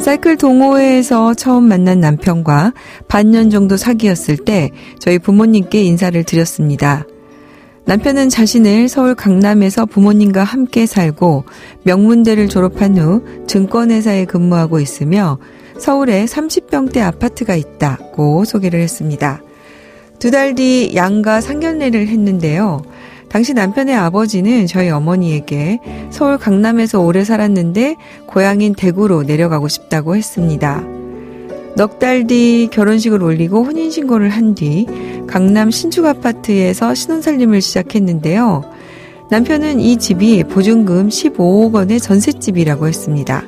사이클 동호회에서 처음 만난 남편과 반년 정도 사귀었을 때 저희 부모님께 인사를 드렸습니다. 남편은 자신을 서울 강남에서 부모님과 함께 살고 명문대를 졸업한 후 증권회사에 근무하고 있으며 서울에 30평대 아파트가 있다고 소개를 했습니다. 2달 뒤 양가 상견례를 했는데요. 당시 남편의 아버지는 저희 어머니에게 서울 강남에서 오래 살았는데 고향인 대구로 내려가고 싶다고 했습니다. 넉 달 뒤 결혼식을 올리고 혼인신고를 한 뒤 강남 신축 아파트에서 신혼살림을 시작했는데요. 남편은 이 집이 보증금 15억 원의 전셋집이라고 했습니다.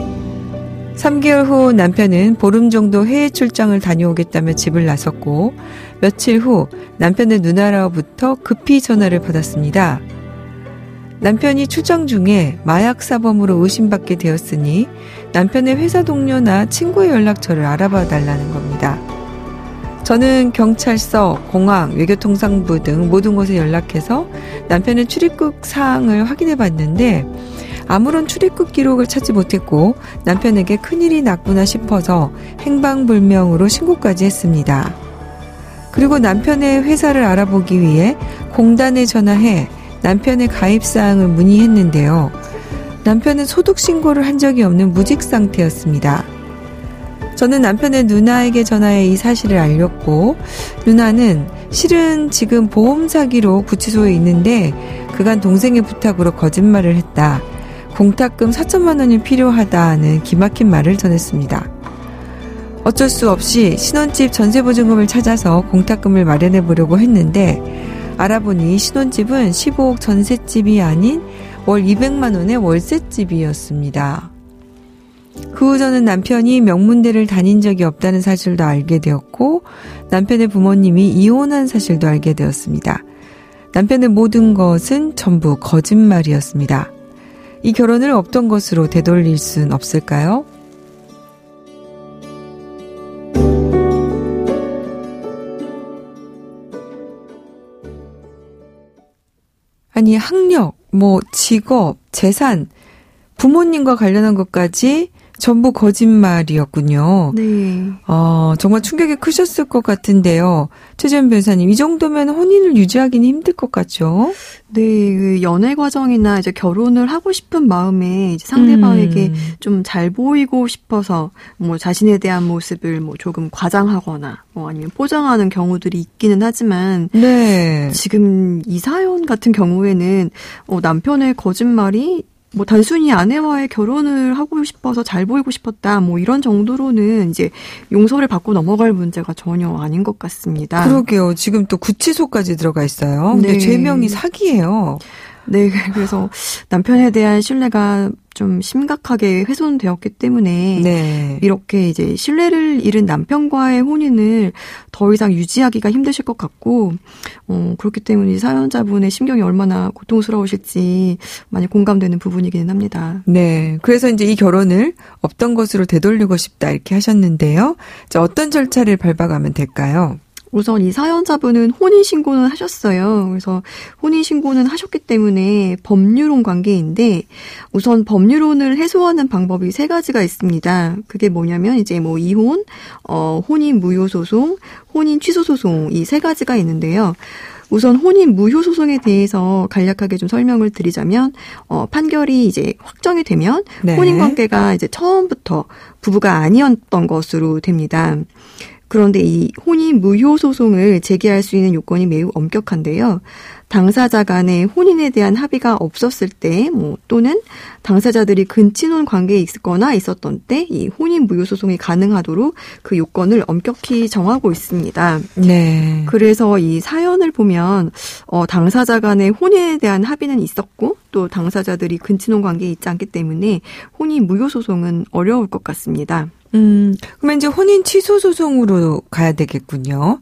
3개월 후 남편은 보름 정도 해외 출장을 다녀오겠다며 집을 나섰고 며칠 후 남편의 누나로부터 급히 전화를 받았습니다. 남편이 출장 중에 마약 사범으로 의심받게 되었으니 남편의 회사 동료나 친구의 연락처를 알아봐 달라는 겁니다. 저는 경찰서, 공항, 외교통상부 등 모든 곳에 연락해서 남편의 출입국 사항을 확인해 봤는데 아무런 출입국 기록을 찾지 못했고 남편에게 큰일이 났구나 싶어서 행방불명으로 신고까지 했습니다. 그리고 남편의 회사를 알아보기 위해 공단에 전화해 남편의 가입사항을 문의했는데요. 남편은 소득신고를 한 적이 없는 무직 상태였습니다. 저는 남편의 누나에게 전화해 이 사실을 알렸고 누나는 실은 지금 보험 사기로 구치소에 있는데 그간 동생의 부탁으로 거짓말을 했다. 공탁금 4천만 원이 필요하다는 기막힌 말을 전했습니다. 어쩔 수 없이 신혼집 전세보증금을 찾아서 공탁금을 마련해 보려고 했는데 알아보니 신혼집은 15억 전셋집이 아닌 월 200만 원의 월세집이었습니다. 그 후 저는 남편이 명문대를 다닌 적이 없다는 사실도 알게 되었고 남편의 부모님이 이혼한 사실도 알게 되었습니다. 남편의 모든 것은 전부 거짓말이었습니다. 이 결혼을 없던 것으로 되돌릴 순 없을까요? 아니 학력, 직업, 재산, 부모님과 관련한 것까지 전부 거짓말이었군요. 네. 정말 충격이 크셨을 것 같은데요. 최재현 변호사님, 이 정도면 혼인을 유지하기는 힘들 것 같죠? 네, 그 연애 과정이나 이제 결혼을 하고 싶은 마음에 이제 상대방에게 좀 잘 보이고 싶어서 자신에 대한 모습을 조금 과장하거나 아니면 포장하는 경우들이 있기는 하지만 네. 지금 이 사연 같은 경우에는 남편의 거짓말이 단순히 아내와의 결혼을 하고 싶어서 잘 보이고 싶었다, 이런 정도로는 이제 용서를 받고 넘어갈 문제가 전혀 아닌 것 같습니다. 그러게요. 지금 또 구치소까지 들어가 있어요. 근데 네. 죄명이 사기예요. 네, 그래서 남편에 대한 신뢰가 좀 심각하게 훼손되었기 때문에 네. 이렇게 이제 신뢰를 잃은 남편과의 혼인을 더 이상 유지하기가 힘드실 것 같고 그렇기 때문에 사연자분의 심경이 얼마나 고통스러우실지 많이 공감되는 부분이기는 합니다. 네, 그래서 이제 이 결혼을 없던 것으로 되돌리고 싶다 이렇게 하셨는데요. 자, 어떤 절차를 밟아가면 될까요? 우선 이 사연자분은 혼인신고는 하셨어요. 그래서 혼인신고는 하셨기 때문에 법률혼 관계인데 우선 법률혼을 해소하는 방법이 3가지가 있습니다. 그게 뭐냐면 이제 이혼, 혼인 무효소송, 혼인 취소소송 이 3가지가 있는데요. 우선 혼인 무효소송에 대해서 간략하게 좀 설명을 드리자면 판결이 이제 확정이 되면 네. 혼인 관계가 이제 처음부터 부부가 아니었던 것으로 됩니다. 그런데 이 혼인 무효 소송을 제기할 수 있는 요건이 매우 엄격한데요. 당사자 간의 혼인에 대한 합의가 없었을 때 또는 당사자들이 근친혼 관계에 있거나 있었던 때 이 혼인 무효 소송이 가능하도록 그 요건을 엄격히 정하고 있습니다. 네. 그래서 이 사연을 보면 당사자 간의 혼인에 대한 합의는 있었고 또 당사자들이 근친혼 관계에 있지 않기 때문에 혼인 무효 소송은 어려울 것 같습니다. 그러면 이제 혼인 취소 소송으로 가야 되겠군요.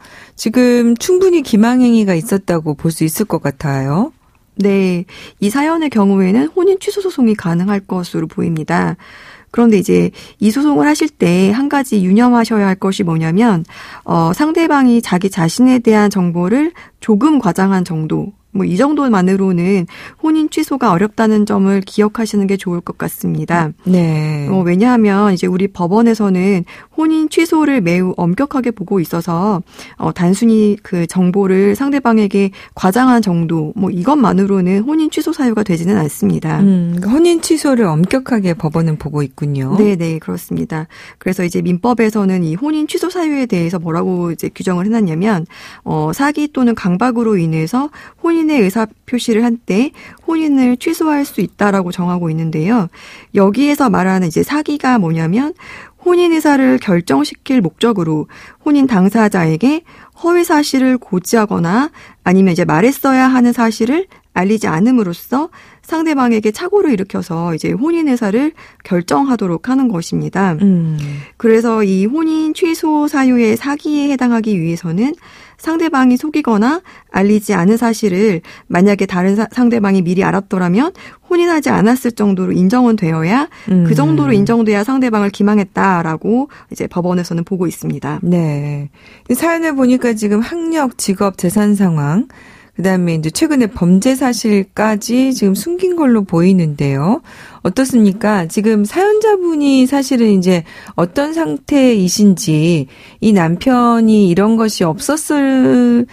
지금 충분히 기망행위가 있었다고 볼 수 있을 것 같아요. 네, 이 사연의 경우에는 혼인 취소 소송이 가능할 것으로 보입니다. 그런데 이제 이 소송을 하실 때 한 가지 유념하셔야 할 것이 뭐냐면 상대방이 자기 자신에 대한 정보를 조금 과장한 정도 뭐 이 정도만으로는 혼인 취소가 어렵다는 점을 기억하시는 게 좋을 것 같습니다. 네. 왜냐하면 이제 우리 법원에서는 혼인 취소를 매우 엄격하게 보고 있어서 단순히 그 정보를 상대방에게 과장한 정도 뭐 이것만으로는 혼인 취소 사유가 되지는 않습니다. 혼인 취소를 엄격하게 법원은 보고 있군요. 네, 그렇습니다. 그래서 이제 민법에서는 이 혼인 취소 사유에 대해서 뭐라고 이제 규정을 해놨냐면 사기 또는 강박으로 인해서 혼인의 의사 표시를 한 때 혼인을 취소할 수 있다라고 정하고 있는데요. 여기에서 말하는 이제 사기가 뭐냐면 혼인 의사를 결정시킬 목적으로 혼인 당사자에게 허위 사실을 고지하거나 아니면 이제 말했어야 하는 사실을 알리지 않음으로써 상대방에게 착오를 일으켜서 이제 혼인 의사를 결정하도록 하는 것입니다. 그래서 이 혼인 취소 사유의 사기에 해당하기 위해서는 상대방이 속이거나 알리지 않은 사실을 만약에 다른 상대방이 미리 알았더라면 혼인하지 않았을 정도로 인정은 되어야 그 정도로 인정돼야 상대방을 기망했다라고 이제 법원에서는 보고 있습니다. 네. 사연을 보니까 지금 학력, 직업, 재산 상황, 그다음에 이제 최근에 범죄 사실까지 지금 숨긴 걸로 보이는데요. 어떻습니까? 지금 사연자분이 사실은 이제 어떤 상태이신지 이 남편이 이런 것이 없었다면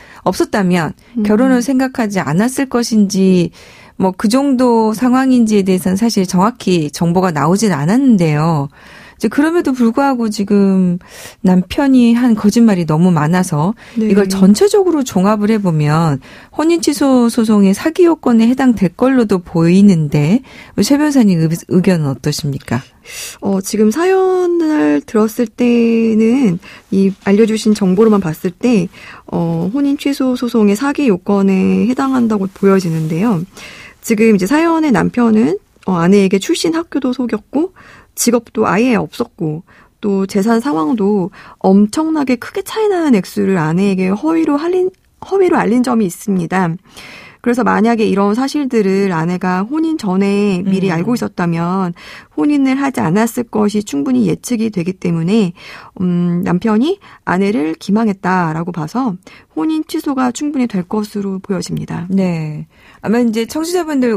결혼을 생각하지 않았을 것인지 뭐 그 정도 상황인지에 대해서는 사실 정확히 정보가 나오진 않았는데요. 이제 그럼에도 불구하고 지금 남편이 한 거짓말이 너무 많아서 이걸 전체적으로 종합을 해보면 혼인 취소 소송의 사기 요건에 해당될 걸로도 보이는데 최 변호사님 의견은 어떠십니까? 지금 사연을 들었을 때는 이 알려주신 정보로만 봤을 때 혼인 취소 소송의 사기 요건에 해당한다고 보여지는데요. 지금 이제 사연의 남편은 아내에게 출신 학교도 속였고 직업도 아예 없었고 또 재산 상황도 엄청나게 크게 차이나는 액수를 아내에게 허위로 알린 점이 있습니다. 그래서 만약에 이런 사실들을 아내가 혼인 전에 미리 알고 있었다면 혼인을 하지 않았을 것이 충분히 예측이 되기 때문에 남편이 아내를 기망했다라고 봐서 혼인 취소가 충분히 될 것으로 보여집니다. 네. 아마 이제 청취자분들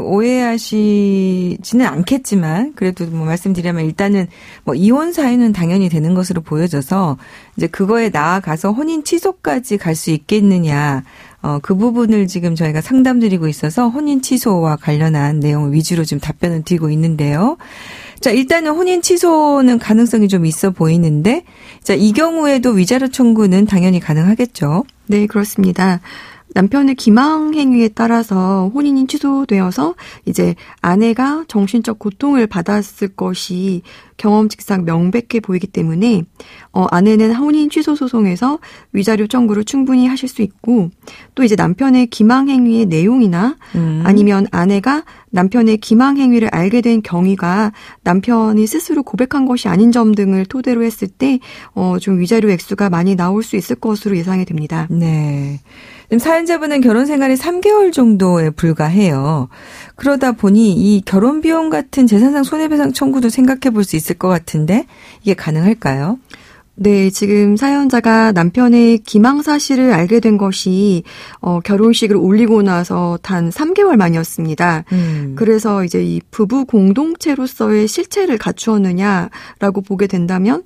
오해하시지는 않겠지만 그래도 뭐 말씀드리면 일단은 뭐 이혼 사유는 당연히 되는 것으로 보여져서 이제 그거에 나아가서 혼인 취소까지 갈 수 있겠느냐. 그 부분을 지금 저희가 상담드리고 있어서 혼인 취소와 관련한 내용을 위주로 지금 답변을 드리고 있는데요. 자, 일단은 혼인 취소는 가능성이 좀 있어 보이는데, 자, 이 경우에도 위자료 청구는 당연히 가능하겠죠? 네, 그렇습니다. 남편의 기망 행위에 따라서 혼인이 취소되어서 이제 아내가 정신적 고통을 받았을 것이 경험칙상 명백해 보이기 때문에 아내는 혼인 취소 소송에서 위자료 청구를 충분히 하실 수 있고 또 이제 남편의 기망 행위의 내용이나 아니면 아내가 남편의 기망 행위를 알게 된 경위가 남편이 스스로 고백한 것이 아닌 점 등을 토대로 했을 때 좀 위자료 액수가 많이 나올 수 있을 것으로 예상이 됩니다. 네. 사연자분은 결혼 생활이 3개월 정도에 불과해요. 그러다 보니 이 결혼 비용 같은 재산상 손해배상 청구도 생각해 볼 수 있을 것 같은데 이게 가능할까요? 네, 지금 사연자가 남편의 기망 사실을 알게 된 것이 결혼식을 올리고 나서 단 3개월 만이었습니다. 그래서 이제 이 부부 공동체로서의 실체를 갖추었느냐라고 보게 된다면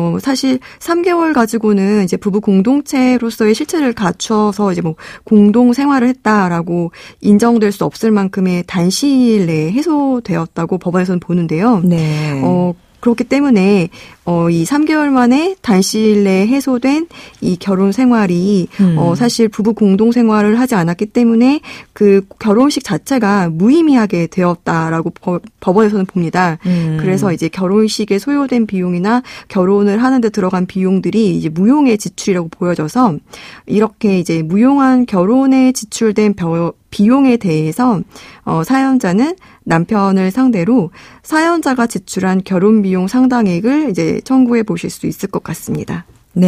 사실 3개월 가지고는 이제 부부 공동체로서의 실체를 갖춰서 이제 뭐 공동 생활을 했다라고 인정될 수 없을 만큼의 단시일 내에 해소되었다고 법원에서는 보는데요. 네. 그렇기 때문에 이 3개월 만에 단시일 내에 해소된 이 결혼 생활이 사실 부부 공동 생활을 하지 않았기 때문에 그 결혼식 자체가 무의미하게 되었다라고 법원에서는 봅니다. 그래서 이제 결혼식에 소요된 비용이나 결혼을 하는데 들어간 비용들이 이제 무용의 지출이라고 보여져서 이렇게 이제 무용한 결혼에 지출된 비용에 대해서 사연자는 남편을 상대로 사연자가 지출한 결혼 비용 상당액을 이제 청구해 보실 수 있을 것 같습니다.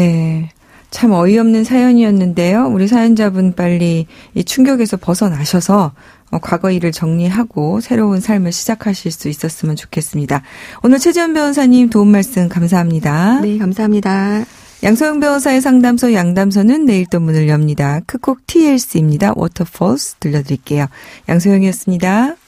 네. 참 어이없는 사연이었는데요. 우리 사연자분 빨리 이 충격에서 벗어나셔서 과거 일을 정리하고 새로운 삶을 시작하실 수 있었으면 좋겠습니다. 오늘 최지연 변호사님 도움 말씀 감사합니다. 네, 감사합니다. 양소영 변호사의 상담소 양담소는 내일 또 문을 엽니다. 끝곡 TLC입니다. Waterfalls 들려드릴게요. 양소영이었습니다.